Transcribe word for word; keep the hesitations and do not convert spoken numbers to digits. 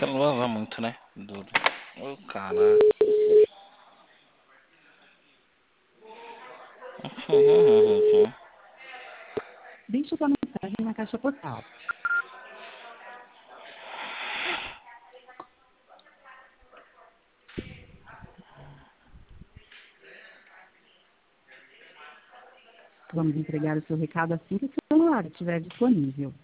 Você não lava muito, né? Duro. Ô, caralho. Deixe sua mensagem na caixa postal. Vamos entregar o seu recado assim que o celular estiver disponível.